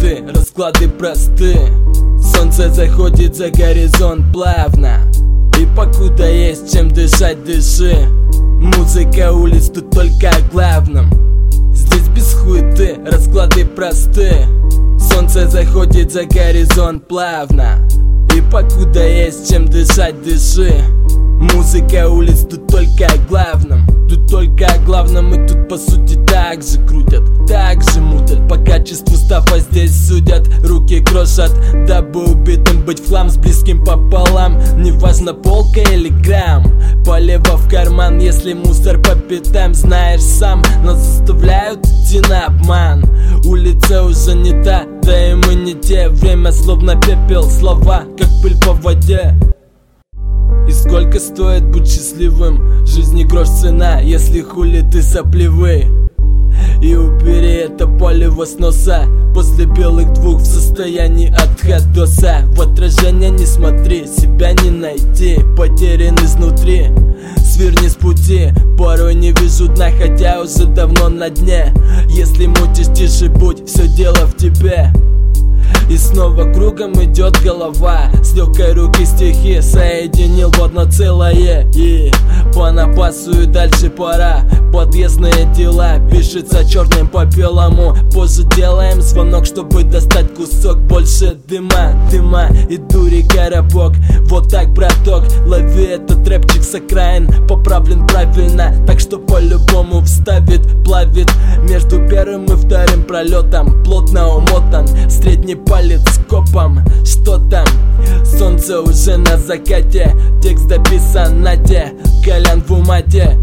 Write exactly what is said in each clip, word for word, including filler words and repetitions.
хуеты, расклады просты. Солнце заходит за горизонт плавно, и покуда есть чем дышать, дыши. Музыка улиц тут только о главном. Здесь без хуеты, расклады просты. Солнце заходит за горизонт плавно, и покуда есть чем дышать, дыши. Музыка улиц тут только о главном. Тут только о главном, и тут по сути так же крутят, так же мутят. По качеству стафа здесь судят, руки крошат, дабы убитым быть в хлам с близким пополам. Неважно полка или грамм, полево в карман, если мусор по пятам. Знаешь сам, нас заставляют идти на обман. Улица уже не та, да и мы не те. Время словно пепел, слова как пыль по воде. И сколько стоит быть счастливым? Жизни грош цена, если хули ты сопливый. И убери это полево с носа. После белых двух в состоянии отходоса. В отражение не смотри, себя не найти. Потерян изнутри, сверни с пути. Порой не вижу дна, хотя уже давно на дне. Если мутишь, тише будь, все дело в тебе. И снова кругом идет голова. С легкой руки стихи соединил в одно целое. И по напасу и дальше пора. Подъездные дела пишется черным по белому. Позже делаем звонок, чтобы достать кусок. Больше дыма, дыма и дури коробок. Вот так, браток, лови этот рэпчик с окраин. Поправлен правильно, так что по-любому вставит. Плавит между первым и вторым пролетом. Плотно умотан, средний палец копом. Что там? Солнце уже на закате. Текст дописан на те, Колян в умате.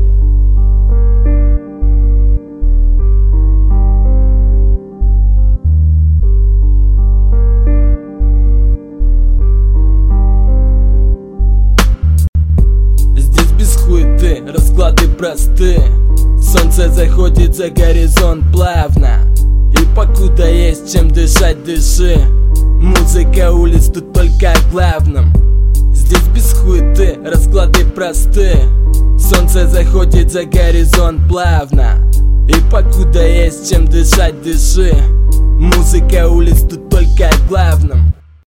Здесь без хуеты, расклады просты. Солнце заходит за горизонт плавно, и покуда есть чем дышать, дыши. Музыка улиц тут только о главном. Здесь без хуеты, расклады просты. Солнце заходит за горизонт плавно, и покуда есть чем дышать, дыши. Музыка улиц тут только о главном.